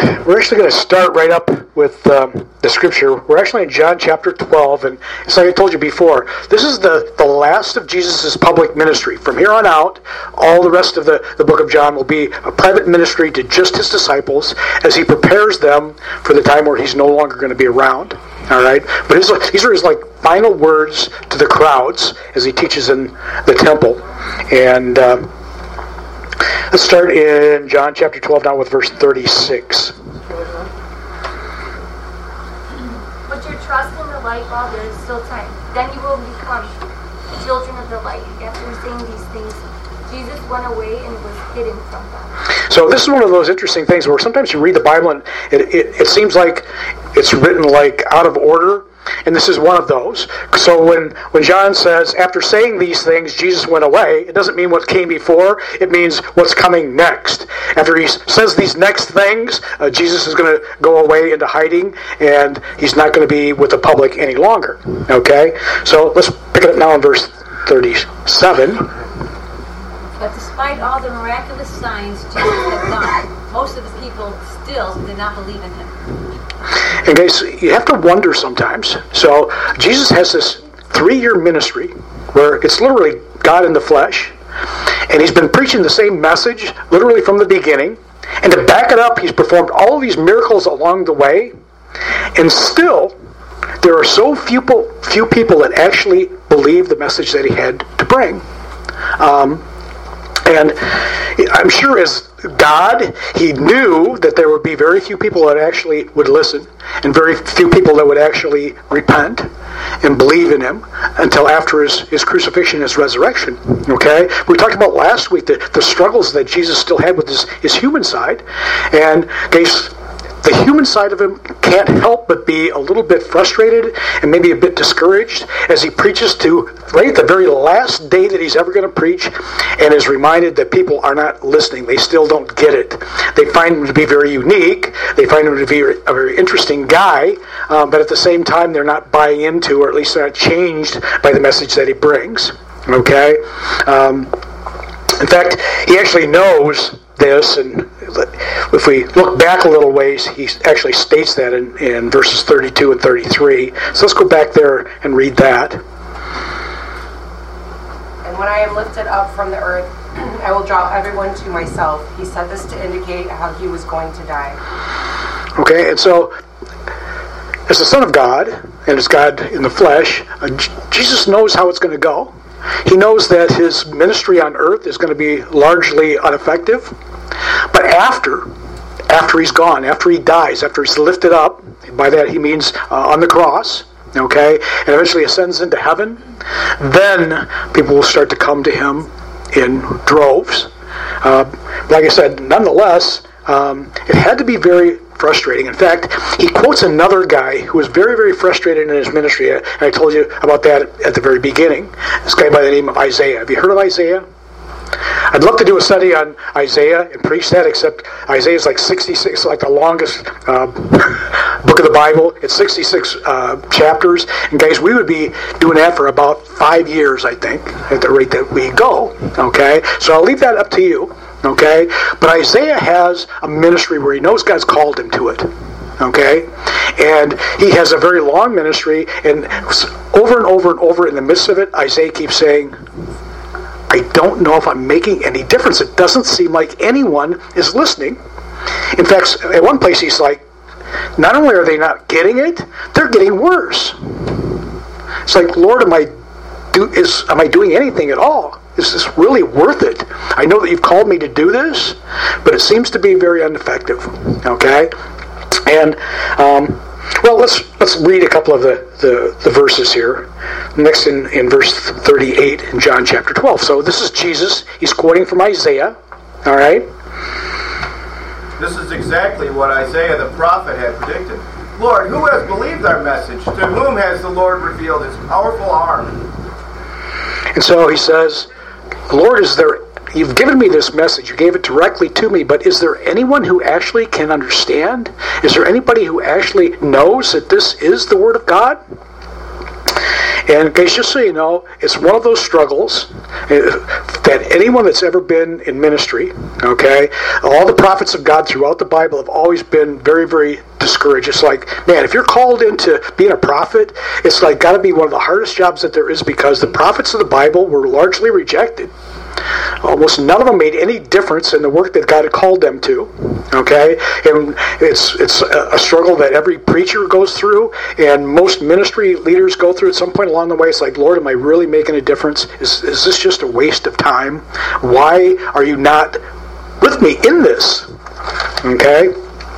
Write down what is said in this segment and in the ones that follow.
we're actually going to start right up with the scripture. We're actually in John chapter 12, and it's like I told you before, this is the last of Jesus' public ministry. From here on out, all the rest of the book of John will be a private ministry to just his disciples as he prepares them for the time where he's no longer going to be around. All right? But these are his final words to the crowds as he teaches in the temple. And let's start in John chapter 12 now with verse 36. Put your trust in the light while there is still time. Then you will become children of the light. After saying these things, Jesus went away and was hidden from them. So this is one of those interesting things where sometimes you read the Bible and it seems like it's written out of order. And this is one of those. So when John says, after saying these things, Jesus went away, it doesn't mean what came before. It means what's coming next. After he says these next things, Jesus is going to go away into hiding, and he's not going to be with the public any longer. Okay? So let's pick it up now in verse 37. But despite all the miraculous signs Jesus had done, most of the people still did not believe in him. And guys, you have to wonder sometimes. So Jesus has this 3-year ministry where it's literally God in the flesh, and he's been preaching the same message literally from the beginning. And to back it up, he's performed all of these miracles along the way, and still there are so few people that actually believe the message that he had to bring. And I'm sure as God, he knew that there would be very few people that actually would listen, and very few people that would actually repent and believe in him until after his crucifixion and his resurrection. Okay? We talked about last week the struggles that Jesus still had with his human side. And guys, the human side of him can't help but be a little bit frustrated and maybe a bit discouraged as he preaches to right at the very last day that he's ever going to preach, and is reminded that people are not listening. They still don't get it. They find him to be very unique. They find him to be a very interesting guy, but at the same time they're not buying into, or at least they're not changed by the message that he brings. Okay? In fact, he actually knows this, and if we look back a little ways, he actually states that in verses 32 and 33. So let's go back there and read that. And when I am lifted up from the earth, I will draw everyone to myself. He said this to indicate how he was going to die. Okay, and so as the Son of God, and as God in the flesh, Jesus knows how it's going to go. He knows that his ministry on earth is going to be largely ineffective. But after he's gone, after he dies, after he's lifted up, by that he means on the cross, okay, and eventually ascends into heaven, then people will start to come to him in droves. Like I said, nonetheless, it had to be very frustrating. In fact, he quotes another guy who was very, very frustrated in his ministry, and I told you about that at the very beginning. This guy by the name of Isaiah. Have you heard of Isaiah? I'd love to do a study on Isaiah and preach that, except Isaiah is 66, the longest book of the Bible. It's 66 chapters. And guys, we would be doing that for about 5 years, I think, at the rate that we go. Okay? So I'll leave that up to you. Okay? But Isaiah has a ministry where he knows God's called him to it. Okay? And he has a very long ministry, and over and over and over in the midst of it, Isaiah keeps saying, I don't know if I'm making any difference. It doesn't seem like anyone is listening. In fact, at one place he's like, not only are they not getting it, they're getting worse. It's like, Lord, am I doing anything at all? Is this really worth it? I know that you've called me to do this, but it seems to be very ineffective. Okay? And well, let's read a couple of the verses here. Next in verse 38 in John chapter 12. So this is Jesus. He's quoting from Isaiah. All right? This is exactly what Isaiah the prophet had predicted. Lord, who has believed our message? To whom has the Lord revealed his powerful arm? And so he says, Lord, you've given me this message. You gave it directly to me, but is there anyone who actually can understand? Is there anybody who actually knows that this is the Word of God? And guys, just so you know, it's one of those struggles that anyone that's ever been in ministry, okay, all the prophets of God throughout the Bible have always been very, very discouraged. It's like, man, if you're called into being a prophet, it's like got to be one of the hardest jobs that there is, because the prophets of the Bible were largely rejected. Almost none of them made any difference in the work that God had called them to. Okay, and it's a struggle that every preacher goes through, and most ministry leaders go through at some point along the way. It's like, Lord, am I really making a difference? Is this just a waste of time? Why are you not with me in this? Okay.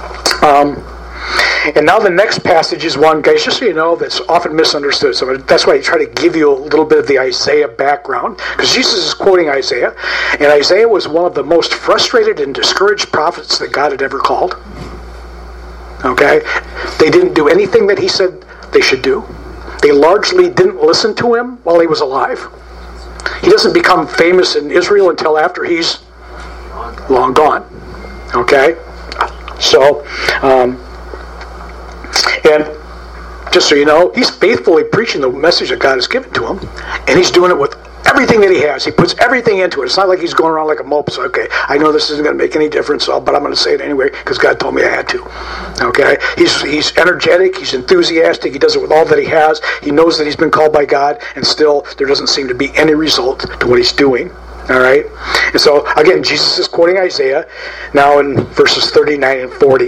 And now the next passage is one, guys, just so you know, that's often misunderstood. So that's why I try to give you a little bit of the Isaiah background, because Jesus is quoting Isaiah, and Isaiah was one of the most frustrated and discouraged prophets that God had ever called. Okay? They didn't do anything that he said they should do. They largely didn't listen to him while he was alive. He doesn't become famous in Israel until after he's long gone. Okay? So, and just so you know, he's faithfully preaching the message that God has given to him, and he's doing it with everything that he has. He puts everything into it. It's not like he's going around like a mope. So, okay, I know this isn't going to make any difference, but I'm going to say it anyway because God told me I had to. Okay, he's energetic. He's enthusiastic. He does it with all that he has. He knows that he's been called by God, and still there doesn't seem to be any result to what he's doing. All right, and so again, Jesus is quoting Isaiah now in verses 39 and 40.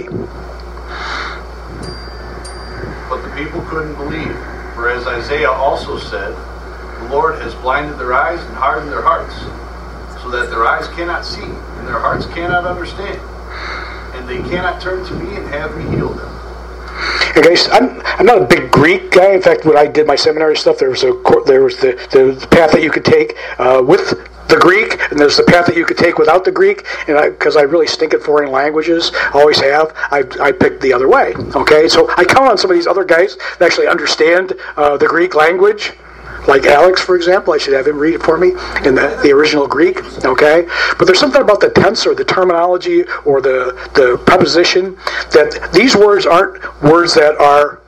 But the people couldn't believe, for as Isaiah also said, the Lord has blinded their eyes and hardened their hearts, so that their eyes cannot see, and their hearts cannot understand, and they cannot turn to me and have me heal them. And guys, I'm not a big Greek guy. In fact, when I did my seminary stuff, there was the path that you could take with the Greek, and there's the path that you could take without the Greek. And because I really stink at foreign languages, always have, I picked the other way. Okay, so I count on some of these other guys that actually understand the Greek language. Like Alex, for example, I should have him read it for me in the original Greek, okay? But there's something about the tense or the terminology or the preposition that these words aren't words that are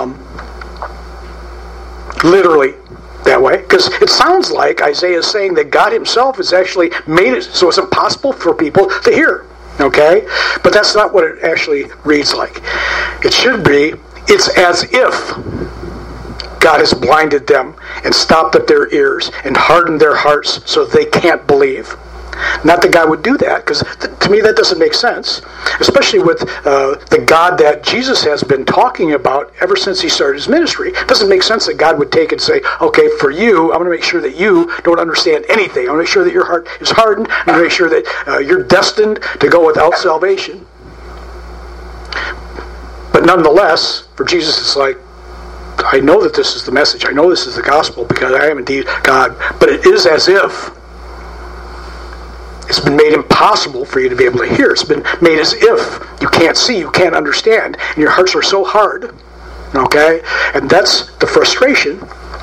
literally that way. Because it sounds like Isaiah is saying that God himself has actually made it so it's impossible for people to hear, okay? But that's not what it actually reads like. It should be, it's as if God has blinded them and stopped up their ears and hardened their hearts so they can't believe. Not that God would do that, because to me that doesn't make sense, especially with the God that Jesus has been talking about ever since he started his ministry. It doesn't make sense that God would take and say, okay, for you, I'm going to make sure that you don't understand anything. I'm going to make sure that your heart is hardened. I'm going to make sure that you're destined to go without salvation. But nonetheless, for Jesus, it's like, I know that this is the message. I know this is the gospel because I am indeed God. But it is as if it's been made impossible for you to be able to hear. It's been made as if you can't see, you can't understand, and your hearts are so hard. Okay? And that's the frustration.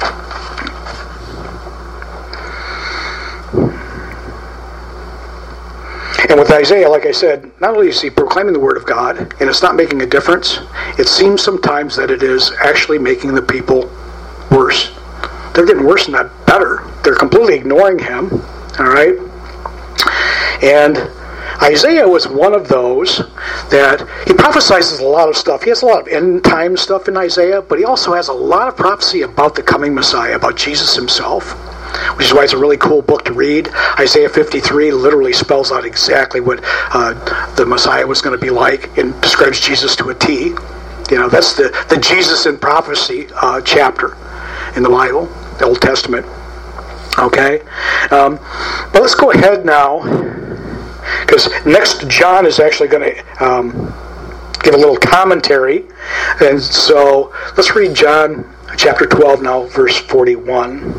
And with Isaiah, like I said, not only is he proclaiming the word of God, and it's not making a difference, it seems sometimes that it is actually making the people worse. They're getting worse, not better. They're completely ignoring him. All right? And Isaiah was one of those that he prophesies a lot of stuff. He has a lot of end time stuff in Isaiah, but he also has a lot of prophecy about the coming Messiah, about Jesus himself, which is why it's a really cool book to read. Isaiah 53 literally spells out exactly what the Messiah was going to be like and describes Jesus to a T. You know, that's the Jesus in prophecy chapter in the Bible, the Old Testament. Okay? But let's go ahead now, because next John is actually going to give a little commentary. And so let's read John chapter 12 now, verse 41.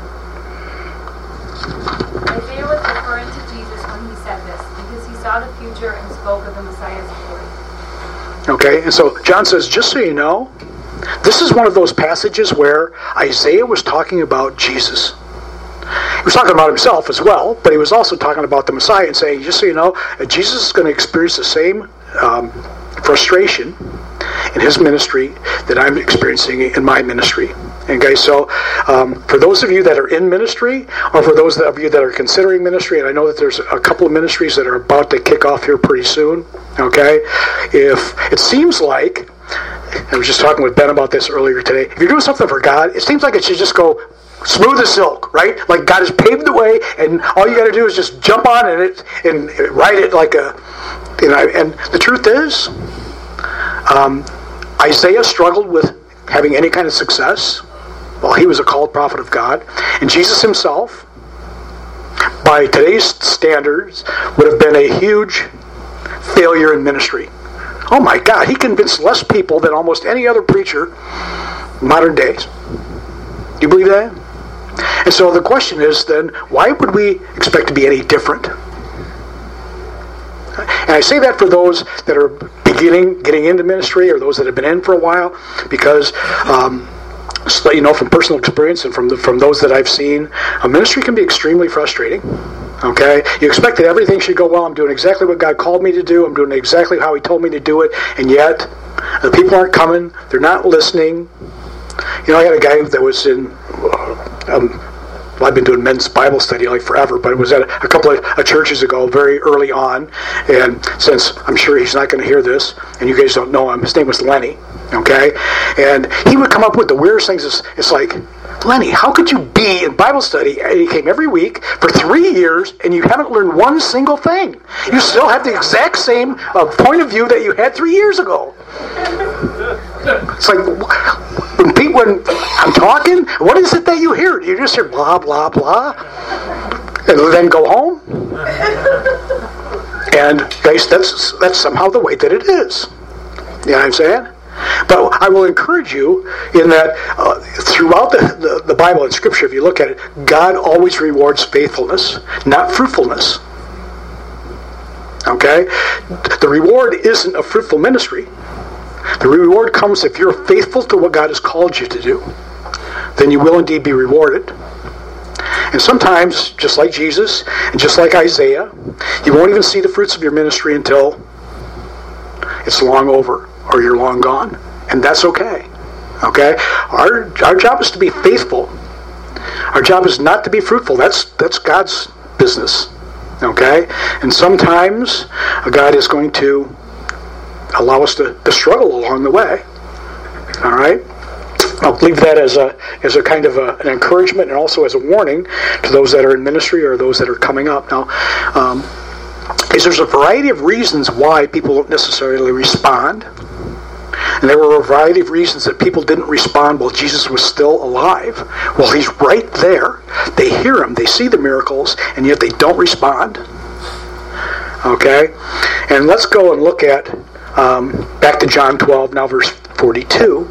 Isaiah was referring to Jesus when he said this, because he saw the future and spoke of the Messiah's glory. Okay, and so John says, just so you know, this is one of those passages where Isaiah was talking about Jesus. He was talking about himself as well, but he was also talking about the Messiah and saying, just so you know, Jesus is going to experience the same frustration in his ministry that I'm experiencing in my ministry. Okay, so for those of you that are in ministry, or for those of you that are considering ministry, and I know that there's a couple of ministries that are about to kick off here pretty soon, okay, if it seems like, I was just talking with Ben about this earlier today, if you're doing something for God, it seems like it should just go smooth as silk, right? Like God has paved the way, and all you got to do is just jump on it and ride it like a, and the truth is, Isaiah struggled with having any kind of success. Well, he was a called prophet of God. And Jesus himself, by today's standards, would have been a huge failure in ministry. Oh my God, he convinced less people than almost any other preacher in modern days. Do you believe that? And so the question is then, why would we expect to be any different? And I say that for those that are getting into ministry, or those that have been in for a while, because just to let you know from personal experience and from those that I've seen, ministry can be extremely frustrating. Okay? You expect that everything should go well. I'm doing exactly what God called me to do. I'm doing exactly how He told me to do it. And yet, the people aren't coming. They're not listening. I had a guy that was in... I've been doing men's Bible study like forever, but it was at a couple of churches ago, very early on. And since I'm sure he's not going to hear this, and you guys don't know him, his name was Lenny. Okay? And he would come up with the weirdest things. It's like, Lenny, how could you be in Bible study? And he came every week for 3 years, and you haven't learned one single thing. You still have the exact same point of view that you had 3 years ago. It's like, when I'm talking, what is it that you hear? You just hear blah, blah, blah, and then go home? And guys, that's somehow the way that it is. You know what I'm saying? But I will encourage you in that throughout the Bible and Scripture, if you look at it, God always rewards faithfulness, not fruitfulness. Okay? The reward isn't a fruitful ministry. The reward comes if you're faithful to what God has called you to do. Then you will indeed be rewarded. And sometimes, just like Jesus, and just like Isaiah, you won't even see the fruits of your ministry until it's long over, or you're long gone. And that's okay. Okay? Our job is to be faithful. Our job is not to be fruitful. That's God's business. Okay? And sometimes God is going to allow us to struggle along the way. All right? I'll leave that as a kind of an encouragement, and also as a warning to those that are in ministry or those that are coming up. Now, there's a variety of reasons why people don't necessarily respond. And there were a variety of reasons that people didn't respond while Jesus was still alive. Well, He's right there. They hear Him. They see the miracles, and yet they don't respond. Okay? And let's go and look at back to John 12, now verse 42.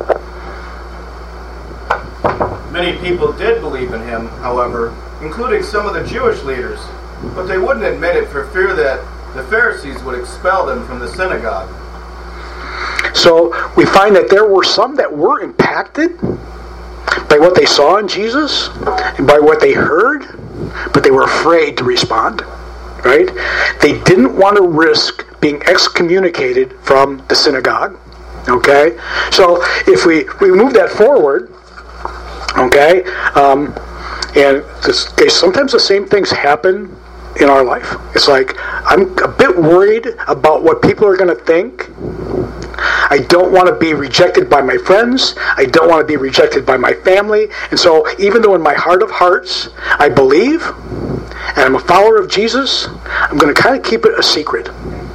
Many people did believe in Him, however, including some of the Jewish leaders, but they wouldn't admit it for fear that the Pharisees would expel them from the synagogue. So we find that there were some that were impacted by what they saw in Jesus and by what they heard, but they were afraid to respond. Right? They didn't want to risk being excommunicated from the synagogue. Okay? So if we move that forward, okay, and sometimes the same things happen in our life. It's like, I'm a bit worried about what people are going to think. I don't want to be rejected by my friends. I don't want to be rejected by my family. And so even though in my heart of hearts I believe, and I'm a follower of Jesus, I'm going to kind of keep it a secret.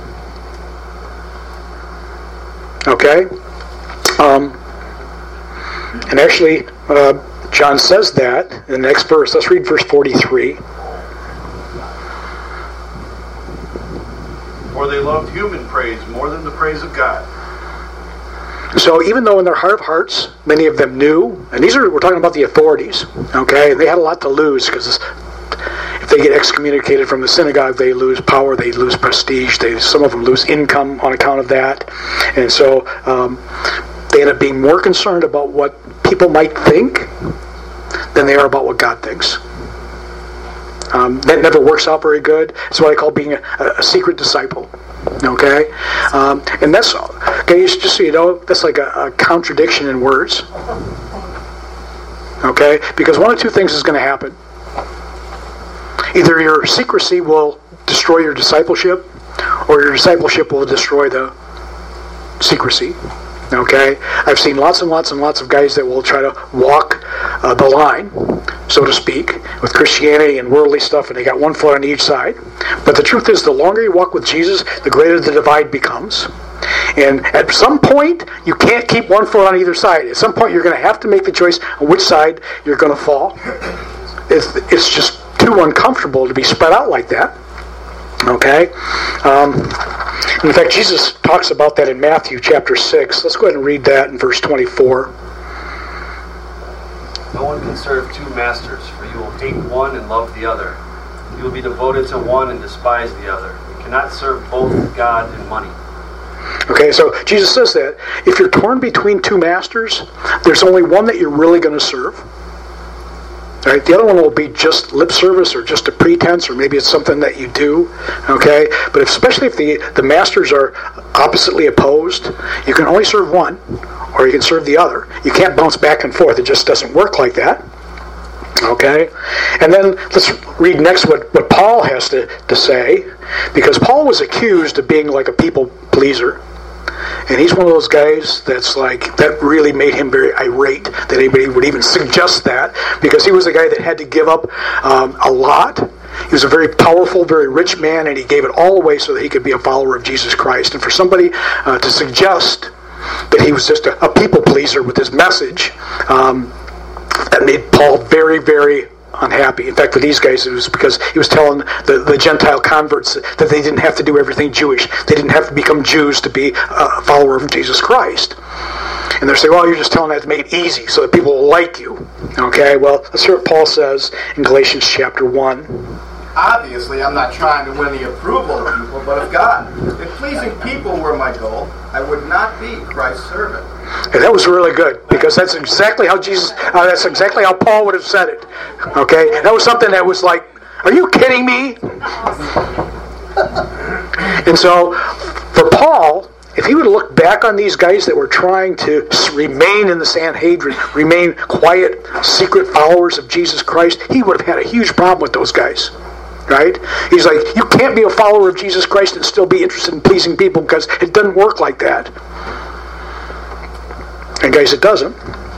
Okay? And actually, John says that in the next verse. Let's read verse 43. For they loved human praise more than the praise of God. So even though in their heart of hearts, many of them knew, and we're talking about the authorities, okay, and they had a lot to lose, because if they get excommunicated from the synagogue, they lose power, they lose prestige, some of them lose income on account of that, and so they end up being more concerned about what people might think than they are about what God thinks. That never works out very good. It's what I call being a secret disciple. Okay? And that's, okay, just so you know, that's like a contradiction in words. Okay? Because one of two things is going to happen. Either your secrecy will destroy your discipleship, or your discipleship will destroy the secrecy. Okay? I've seen lots and lots and lots of guys that will try to walk the line, so to speak, with Christianity and worldly stuff, and they got one foot on each side. But the truth is, the longer you walk with Jesus, the greater the divide becomes. And at some point, you can't keep one foot on either side. At some point, you're going to have to make the choice on which side you're going to fall. It's just too uncomfortable to be spread out like that. Okay? In fact, Jesus talks about that in Matthew chapter 6. Let's go ahead and read that in verse 24. No one can serve two masters, for you will hate one and love the other. You will be devoted to one and despise the other. You cannot serve both God and money. Okay, so Jesus says that if you're torn between two masters, there's only one that you're really going to serve. Right? The other one will be just lip service or just a pretense, or maybe it's something that you do. Okay, but especially if the masters are oppositely opposed, you can only serve one, or you can serve the other. You can't bounce back and forth. It just doesn't work like that. Okay, and then let's read next what Paul has to say, because Paul was accused of being like a people pleaser. And he's one of those guys that's like, that really made him very irate that anybody would even suggest that, because he was a guy that had to give up a lot. He was a very powerful, very rich man, and he gave it all away so that he could be a follower of Jesus Christ. And for somebody to suggest that he was just a people pleaser with his message, that made Paul very, very unhappy. In fact, for these guys, it was because he was telling the Gentile converts that they didn't have to do everything Jewish. They didn't have to become Jews to be a follower of Jesus Christ. And they're saying, well, you're just telling that to make it easy so that people will like you. Okay, well, let's hear what Paul says in Galatians chapter 1. Obviously, I'm not trying to win the approval of people, but of God. If pleasing people were my goal, I would not be Christ's servant. And that was really good, because that's exactly how that's exactly how Paul would have said it. Okay, that was something that was like, are you kidding me? And so, for Paul, if he would have looked back on these guys that were trying to remain in the Sanhedrin, remain quiet, secret followers of Jesus Christ, he would have had a huge problem with those guys. Right? He's like, you can't be a follower of Jesus Christ and still be interested in pleasing people, because it doesn't work like that. And guys, it doesn't.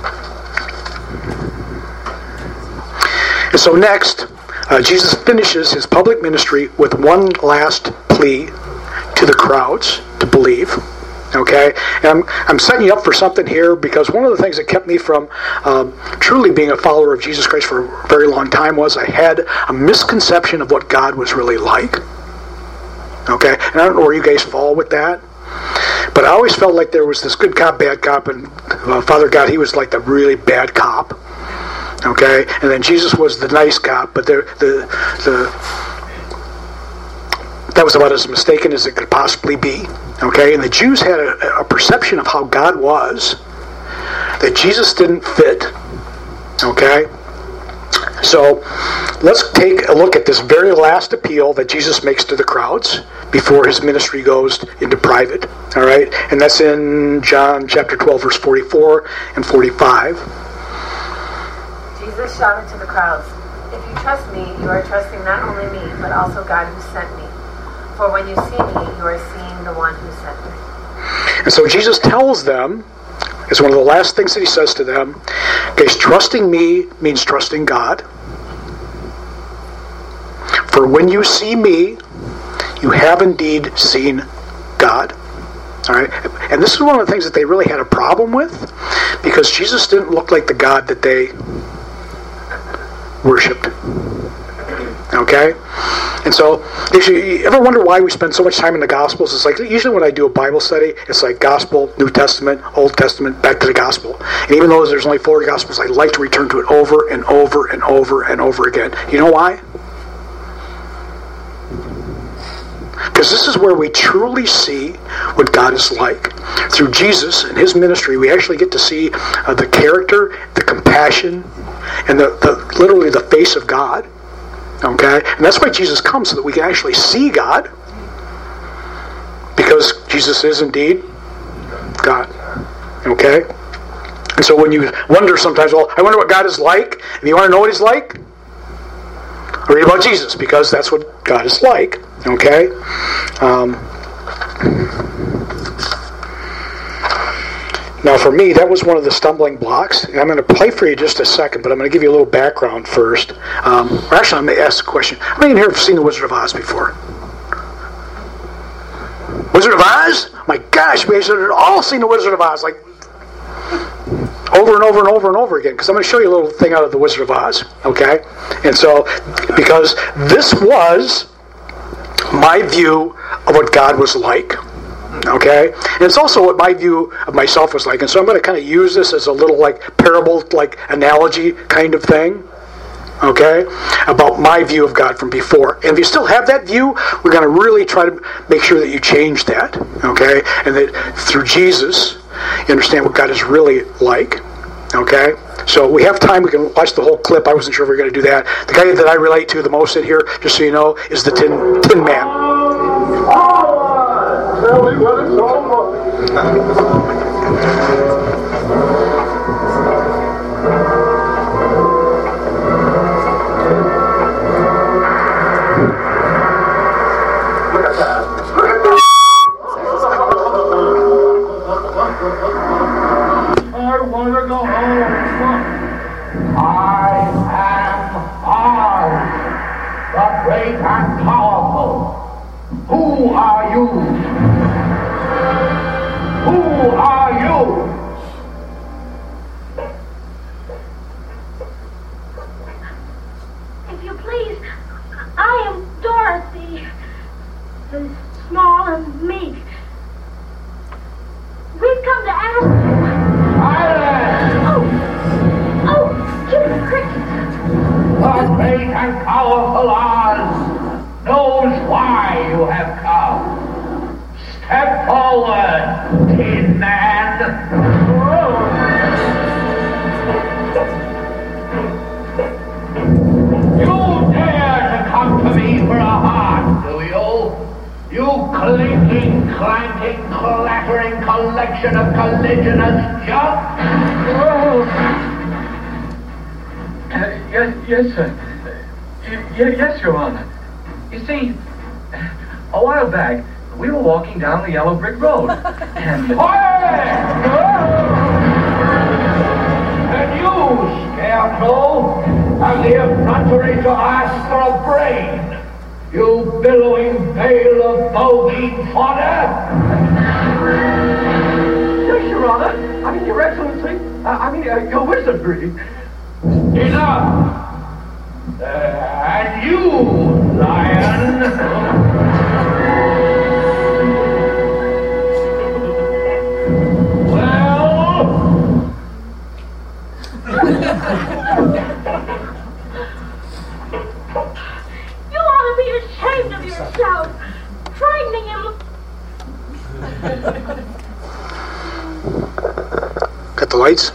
And so next, Jesus finishes his public ministry with one last plea to the crowds to believe. Okay? And I'm setting you up for something here, because one of the things that kept me from truly being a follower of Jesus Christ for a very long time was I had a misconception of what God was really like. Okay? And I don't know where you guys fall with that, but I always felt like there was this good cop, bad cop, and Father God, he was like the really bad cop. Okay? And then Jesus was the nice cop, but that was about as mistaken as it could possibly be. Okay? And the Jews had a perception of how God was that Jesus didn't fit. Okay? So, let's take a look at this very last appeal that Jesus makes to the crowds before his ministry goes into private. Alright? And that's in John chapter 12, verse 44 and 45. Jesus shouted to the crowds, "If you trust me, you are trusting not only me, but also God who sent me. For when you see me, you are seeing the one who sent me." And so Jesus tells them, it's one of the last things that he says to them, guys, trusting me means trusting God. For when you see me, you have indeed seen God. All right? And this is one of the things that they really had a problem with, because Jesus didn't look like the God that they worshipped. Okay? And so, if you ever wonder why we spend so much time in the Gospels, it's like, usually when I do a Bible study, it's like Gospel, New Testament, Old Testament, back to the Gospel. And even though there's only 4 Gospels, I like to return to it over and over and over and over again. You know why? Because this is where we truly see what God is like. Through Jesus and his ministry, we actually get to see the character, the compassion, and literally the face of God. Okay? And that's why Jesus comes, so that we can actually see God. Because Jesus is indeed God. Okay? And so when you wonder sometimes, well, I wonder what God is like. If you want to know what He's like, read about Jesus, because that's what God is like. Okay? Now for me, that was one of the stumbling blocks. And I'm going to play for you just a second, but I'm going to give you a little background first. Actually, I'm going to ask a question. How many in here have seen The Wizard of Oz before? Wizard of Oz? My gosh, we should have all seen The Wizard of Oz, like over and over and over and over again, because I'm going to show you a little thing out of The Wizard of Oz, okay? And so, because this was my view of what God was like, okay? And it's also what my view of myself was like, and so I'm going to kind of use this as a little, like, parable, like, analogy kind of thing, okay, about my view of God from before. And if you still have that view, we're going to really try to make sure that you change that, okay? And that through Jesus, you understand what God is really like, okay? So we have time. We can watch the whole clip. I wasn't sure if we were going to do that. The guy that I relate to the most in here, just so you know, is the Tin Man. Tell me what it's all about. I want to go home. I am the great and powerful. Who are you? Who are you? If you please, I am Dorothy, small and meek. We've come to ask you. Jiminy Cricket. The great and powerful Oz knows why you have come. Step forward, Tin Man. You dare to come to me for a heart, do you? You clinking, clanking, clattering collection of collisionous junk? Yes, sir. Yes, Your Honor. You see, a while back, we were walking down the yellow brick road, and... And you, scarecrow, have the effrontery to ask for a brain, you billowing bale of bogeyed fodder? Yes, Your Honor. I mean, Your Excellency. Your wizardry. Enough! And you, lion! Well? You ought to be ashamed of yourself, frightening him. Got the lights?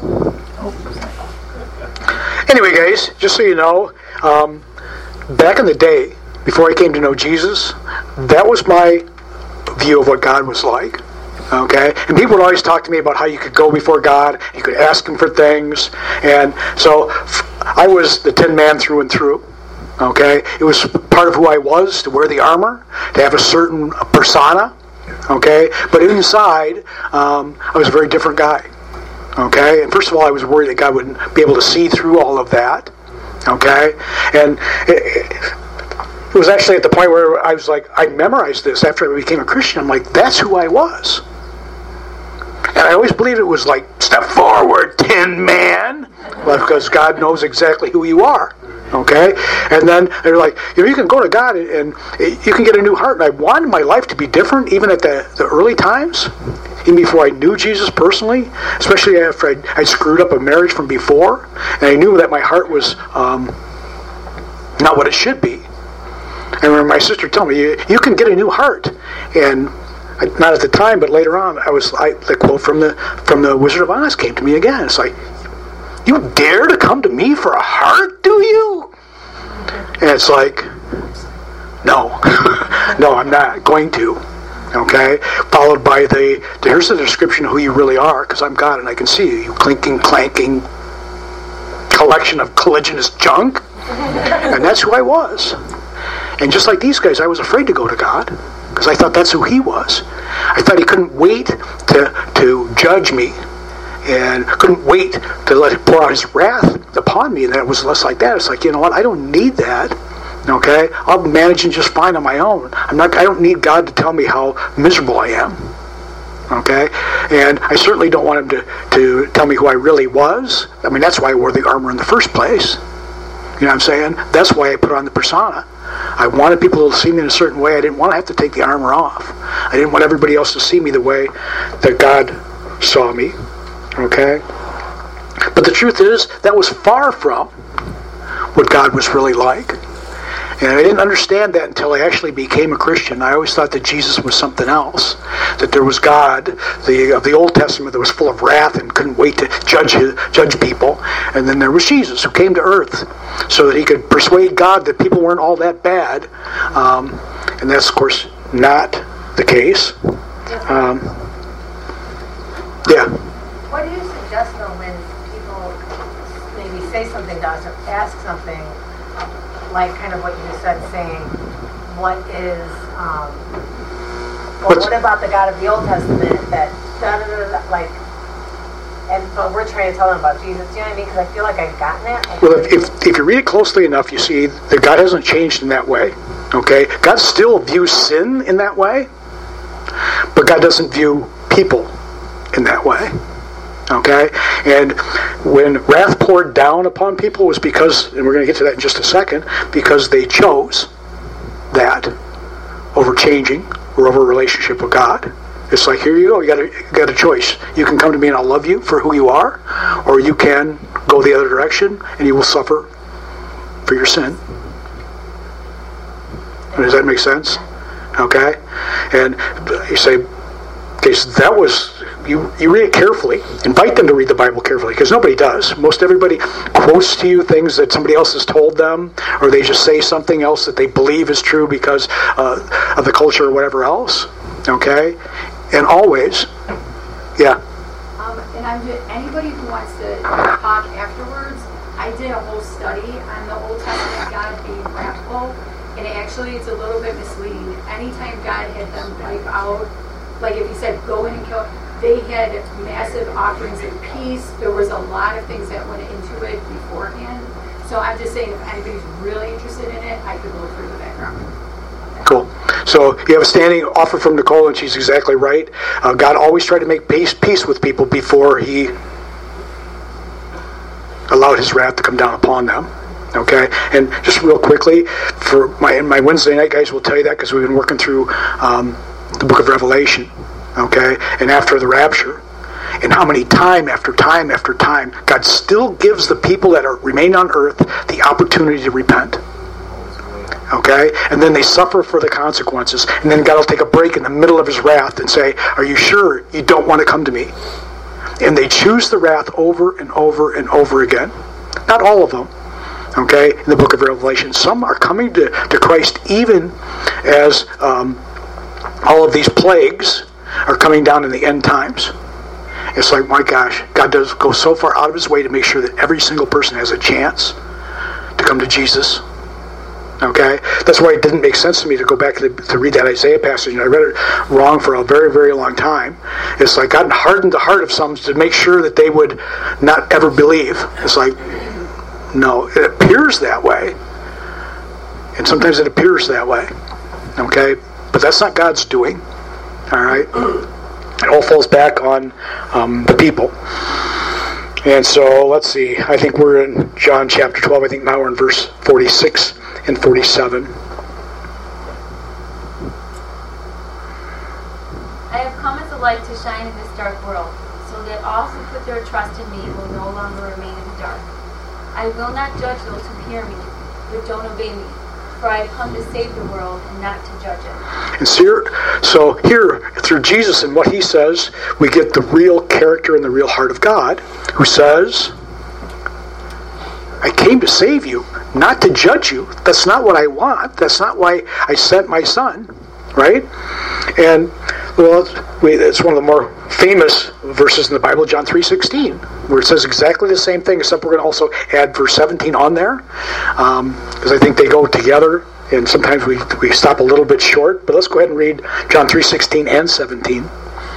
Anyway, guys, just so you know, back in the day, before I came to know Jesus, that was my view of what God was like. Okay? And people would always talk to me about how you could go before God, you could ask Him for things. And so I was the Tin Man through and through. Okay? It was part of who I was, to wear the armor, to have a certain persona. Okay? But inside, I was a very different guy. Okay? And first of all, I was worried that God wouldn't be able to see through all of that. Okay? And it was actually at the point where I was like, I memorized this after I became a Christian. I'm like, that's who I was. And I always believed it was like, step forward, Tin Man. Well, because God knows exactly who you are. Okay? And then they're like, you can go to God and you can get a new heart. And I wanted my life to be different even at the early times. Even before I knew Jesus personally, especially after I screwed up a marriage from before, and I knew that my heart was not what it should be. I remember my sister telling me, you can get a new heart. And not at the time, but later on, the quote from the Wizard of Oz came to me again. It's like, you dare to come to me for a heart, do you? And it's like, no. No, I'm not going to. Okay? Followed by here's the description of who you really are, because I'm God and I can see you. You clinking, clanking collection of colliginous junk. And that's who I was. And just like these guys, I was afraid to go to God, because I thought that's who He was. I thought He couldn't wait to judge me, and couldn't wait to let Him pour out His wrath upon me. And that was less like that. It's like, you know what? I don't need that. Okay? I'll be managing just fine on my own. I don't need God to tell me how miserable I am. Okay? And I certainly don't want Him to tell me who I really was. I mean, that's why I wore the armor in the first place. You know what I'm saying? That's why I put on the persona. I wanted people to see me in a certain way. I didn't want to have to take the armor off. I didn't want everybody else to see me the way that God saw me. Okay? But the truth is, that was far from what God was really like. And I didn't understand that until I actually became a Christian. I always thought that Jesus was something else. That there was God, of the Old Testament, that was full of wrath and couldn't wait to judge people. And then there was Jesus, who came to earth so that He could persuade God that people weren't all that bad. And that's, of course, not the case. Yeah. What do you suggest, though, when people maybe say something to us or ask something, like kind of what you said, saying, what about the God of the Old Testament that like, but we're trying to tell them about Jesus. Do you know what I mean? Because I feel like I've gotten that. Like, well, if you read it closely enough, you see that God hasn't changed in that way. Okay, God still views sin in that way, but God doesn't view people in that way. Okay? And when wrath poured down upon people was because, and we're going to get to that in just a second, because they chose that over changing or over a relationship with God. It's like, here you go, you got a choice. You can come to me and I'll love you for who you are, or you can go the other direction and you will suffer for your sin. Does that make sense? Okay? And you say, okay, so that was, you read it carefully. Invite them to read the Bible carefully, because nobody does. Most everybody quotes to you things that somebody else has told them, or they just say something else that they believe is true because of the culture or whatever else. Okay? And always, yeah. And I'm just, anybody who wants to talk afterwards, I did a whole study on the Old Testament God being wrathful, and actually it's a little bit misleading. Anytime God had them wipe out, like if He said go in and kill, they had massive offerings of peace. There was a lot of things that went into it beforehand. So I'm just saying, if anybody's really interested in it, I could go through the background. Cool. So you have a standing offer from Nicole, and she's exactly right. God always tried to make peace with people before He allowed His wrath to come down upon them. Okay? And just real quickly, for my Wednesday night guys will tell you that, because we've been working through the book of Revelation. Okay? And after the rapture, and how many time after time after time God still gives the people that remain on earth the opportunity to repent. Okay? And then they suffer for the consequences. And then God will take a break in the middle of His wrath and say, are you sure you don't want to come to me? And they choose the wrath over and over and over again. Not all of them. Okay? In the book of Revelation. Some are coming to Christ even as all of these plagues are coming down in the end times. It's like, my gosh, God does go so far out of His way to make sure that every single person has a chance to come to Jesus. Okay? That's why it didn't make sense to me to go back to read that Isaiah passage, and I read it wrong for a very, very long time. It's like God hardened the heart of some to make sure that they would not ever believe. It's like, no, it appears that way. And sometimes it appears that way. Okay? But that's not God's doing. All right? It all falls back on the people. And so, let's see. I think we're in John chapter 12. I think now we're in verse 46 and 47. I have come as a light to shine in this dark world, so that all who put their trust in me will no longer remain in the dark. I will not judge those who hear me, but don't obey me. For I have come to save the world and not to judge it. And so here, through Jesus and what He says, we get the real character and the real heart of God, who says, I came to save you, not to judge you. That's not what I want. That's not why I sent my Son. Right? And Well, it's one of the more famous verses in the Bible, John 3:16, where it says exactly the same thing, except we're going to also add verse 17 on there, because I think they go together, and sometimes we stop a little bit short. But let's go ahead and read John 3:16 and 17.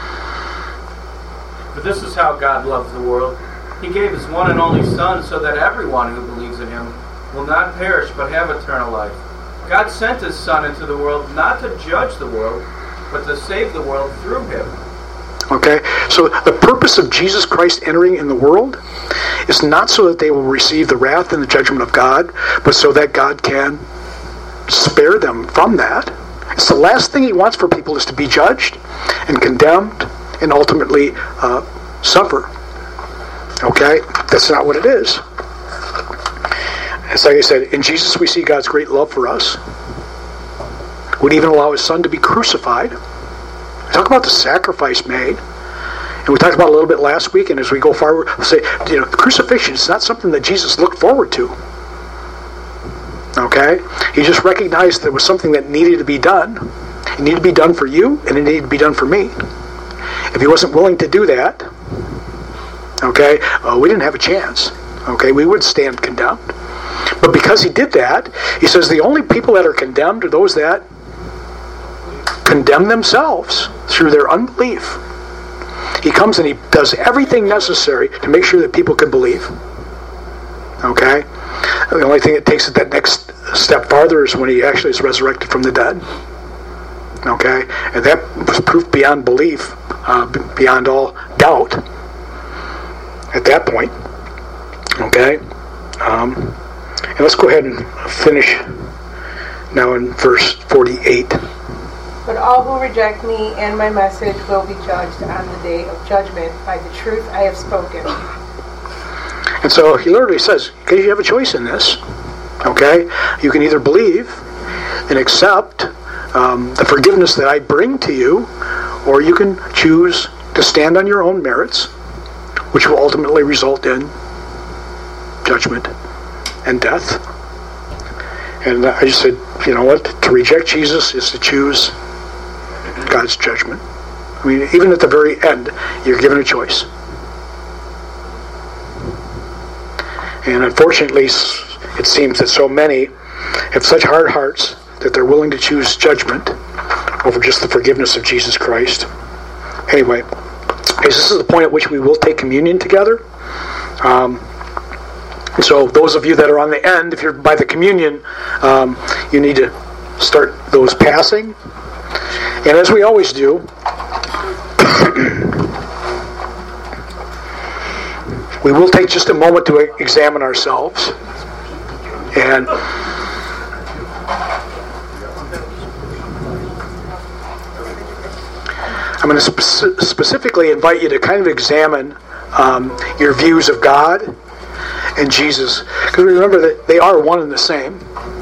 But this is how God loves the world. He gave His one and only Son so that everyone who believes in Him will not perish but have eternal life. God sent His Son into the world not to judge the world, but to save the world through Him. Okay, so the purpose of Jesus Christ entering in the world is not so that they will receive the wrath and the judgment of God, but so that God can spare them from that. It's the last thing He wants for people is to be judged and condemned and ultimately suffer. Okay, that's not what it is. It's like I said, in Jesus we see God's great love for us. Would even allow His Son to be crucified. Talk about the sacrifice made. And we talked about it a little bit last week, and as we go forward, we'll say, crucifixion is not something that Jesus looked forward to. Okay? He just recognized there was something that needed to be done. It needed to be done for you, and it needed to be done for me. If He wasn't willing to do that, okay, we didn't have a chance. Okay, we would stand condemned. But because He did that, He says the only people that are condemned are those that condemn themselves through their unbelief. He comes and He does everything necessary to make sure that people can believe. Okay? The only thing that takes it that next step farther is when He actually is resurrected from the dead. Okay? And that was proof beyond belief, beyond all doubt at that point. Okay? And let's go ahead and finish now in verse 48. But all who reject me and my message will be judged on the day of judgment by the truth I have spoken. And so He literally says, okay, you have a choice in this. Okay? You can either believe and accept the forgiveness that I bring to you, or you can choose to stand on your own merits, which will ultimately result in judgment and death. And I just said, you know what? To reject Jesus is to choose God's judgment. I mean, even at the very end, you're given a choice. And unfortunately, it seems that so many have such hard hearts that they're willing to choose judgment over just the forgiveness of Jesus Christ. Anyway, this is the point at which we will take communion together. So those of you that are on the end, if you're by the communion, you need to start those passing. And as we always do, we will take just a moment to examine ourselves. And I'm going to specifically invite you to kind of examine your views of God and Jesus. Because remember that they are one and the same.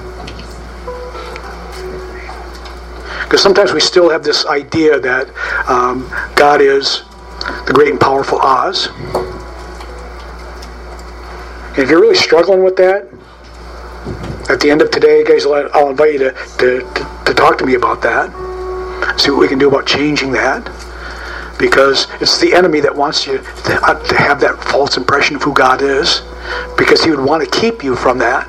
Because sometimes we still have this idea that God is the great and powerful Oz. And if you're really struggling with that, at the end of today, guys, I'll invite you to talk to me about that. See what we can do about changing that. Because it's the enemy that wants you to have that false impression of who God is. Because he would want to keep you from that.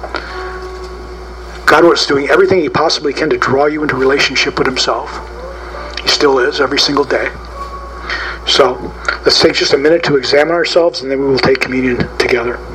God was doing everything He possibly can to draw you into relationship with Himself. He still is every single day. So let's take just a minute to examine ourselves, and then we will take communion together.